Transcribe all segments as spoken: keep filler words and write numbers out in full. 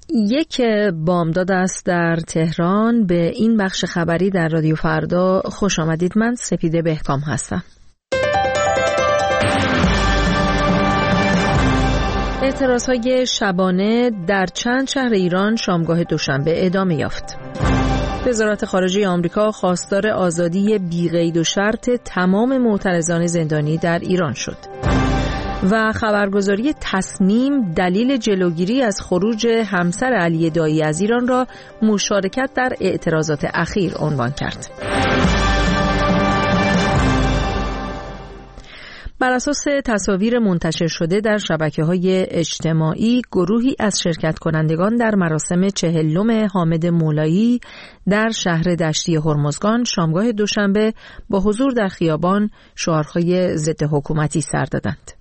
یک بامداد است در تهران. به این بخش خبری در رادیو فردا خوش آمدید. من سپیده بهکام هستم. اعتراضهای شبانه در چند شهر ایران شامگاه دوشنبه ادامه یافت. وزارت خارجه آمریکا خواستار آزادی بی قید و شرط تمام معترضان زندانی در ایران شد. و خبرگزاری تصنیم دلیل جلوگیری از خروج همسر علی دایی از ایران را مشارکت در اعتراضات اخیر عنوان کرد. بر اساس تصاویر منتشر شده در شبکه‌های اجتماعی، گروهی از شرکت کنندگان در مراسم چهلم حامد مولایی در شهر دشتی هرمزگان شامگاه دوشنبه با حضور در خیابان شعارهای ضد حکومتی سر دادند.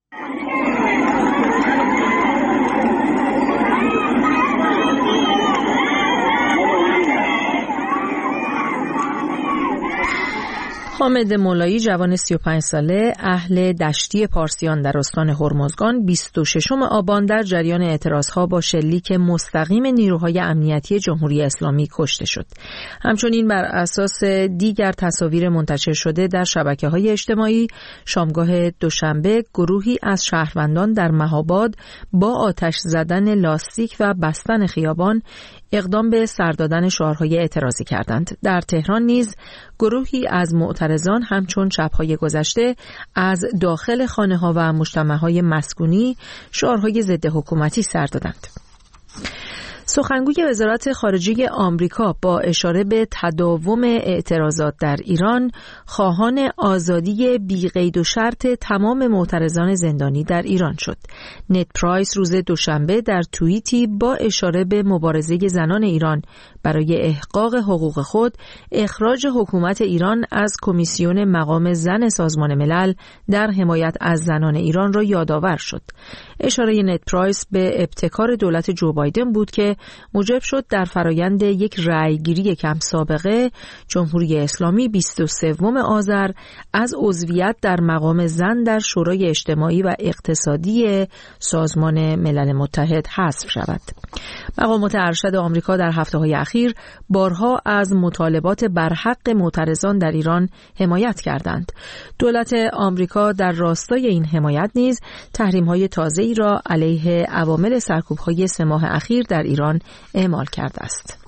حامد مولایی جوان سی و پنج ساله اهل دشتی پارسیان در استان هرمزگان بیست و ششم آبان در جریان اعتراضها با شلیک مستقیم نیروهای امنیتی جمهوری اسلامی کشته شد. همچنین بر اساس دیگر تصاویر منتشر شده در شبکه‌های اجتماعی شامگاه دوشنبه گروهی از شهروندان در مهاباد با آتش زدن لاستیک و بستن خیابان اقدام به سر دادن شعارهای اعتراضی کردند. در تهران نیز گروهی از معترضان همچون شب‌های گذشته از داخل خانه‌ها و مجتمع‌های مسکونی شعارهای ضد حکومتی سر دادند. سخنگوی وزارت خارجه آمریکا با اشاره به تداوم اعتراضات در ایران خواهان آزادی بی قید و شرط تمام معترضان زندانی در ایران شد. نت پرایس روز دوشنبه در توییتی با اشاره به مبارزه زنان ایران برای احقاق حقوق خود اخراج حکومت ایران از کمیسیون مقام زن سازمان ملل در حمایت از زنان ایران را یادآور شد. اشاره نت پرایس به ابتکار دولت جو بایدن بود که موجب شد در فرایند یک رأیگیری کم سابقه جمهوری اسلامی بیست و سوم آذر از عضویت در مقام زن در شورای اجتماعی و اقتصادی سازمان ملل متحد حذف شود. مقامات ارشد آمریکا در هفته‌های اخیر بارها از مطالبات برحق معترضان در ایران حمایت کردند. دولت آمریکا در راستای این حمایت نیز تحریم‌های تازه‌ای را علیه عوامل سرکوب‌های سه ماه اخیر در ایران اعمال کرده است.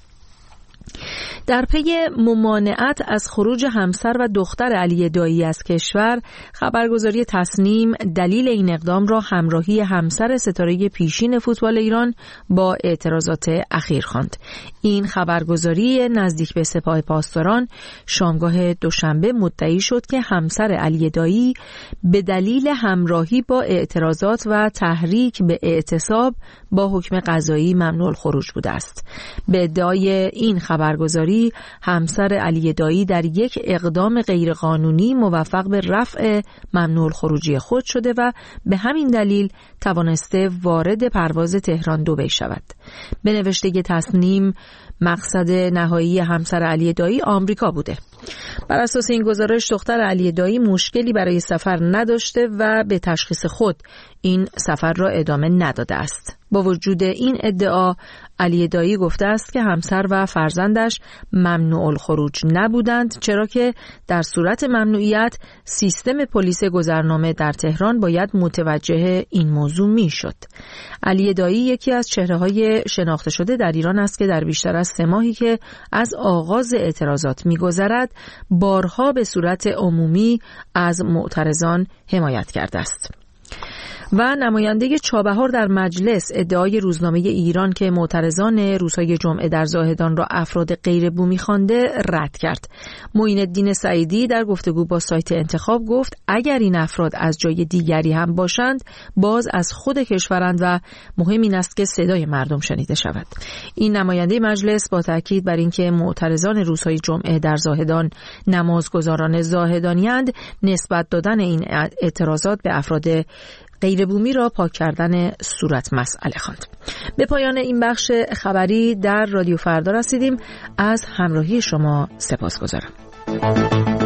در پی ممانعت از خروج همسر و دختر علی دایی از کشور، خبرگزاری تصنیم دلیل این اقدام را همراهی همسر ستاره پیشین فوتبال ایران با اعتراضات اخیر خواند. این خبرگزاری نزدیک به سپاه پاسداران شامگاه دوشنبه مدعی شد که همسر علی دایی به دلیل همراهی با اعتراضات و تحریک به اعتصاب با حکم قضایی ممنوع الخروج بوده است. به ادعای این خبرگزاری همسر علی دایی در یک اقدام غیرقانونی موفق به رفع ممنوع الخروجی خود شده و به همین دلیل توانسته وارد پرواز تهران دبی شود. به نوشته تصنیم مقصد نهایی همسر علی دایی آمریکا بوده. بر اساس این گزارش دختر علی دایی مشکلی برای سفر نداشته و به تشخیص خود این سفر را ادامه نداده است. با وجود این ادعا علی دایی گفته است که همسر و فرزندش ممنوع الخروج نبودند، چرا که در صورت ممنوعیت سیستم پلیس گذرنامه در تهران باید متوجه این موضوع می شد. علی دایی یکی از چهره‌های شناخته شده در ایران است که در بیشتر از سه ماهی که از آغاز اعتراضات می‌گذرد بارها به صورت عمومی از معترضان حمایت کرده است. و نماینده چابهار در مجلس ادعای روزنامه ایران که معترضان روزهای جمعه در زاهدان را افراد غیر بومی خوانده رد کرد. معین الدین سعیدی در گفتگو با سایت انتخاب گفت اگر این افراد از جای دیگری هم باشند باز از خود کشورند و مهم این است که صدای مردم شنیده شود. این نماینده مجلس با تاکید بر اینکه معترضان روزهای جمعه در زاهدان نمازگزاران زاهدانی‌اند، نسبت دادن این اعتراضات به افراد غیر بومی را پاک کردن صورت مسئله خواند. به پایان این بخش خبری در رادیو فردا رسیدیم. از همراهی شما سپاسگزارم.